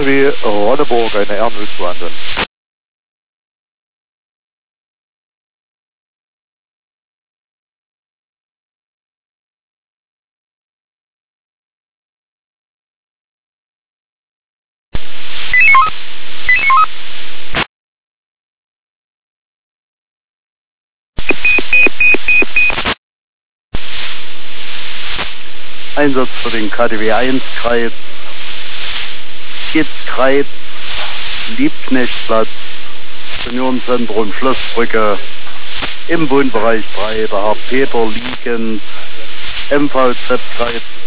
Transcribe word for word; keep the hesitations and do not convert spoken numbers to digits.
W Ronneburg, eine Ernhützwande. Einsatz für den K D W eins Kreis, Gitzkreis, Liebknechtplatz, Seniorenzentrum Schlossbrücke, im Wohnbereich drei, der Herr Peter liegend, M V Z-Kreis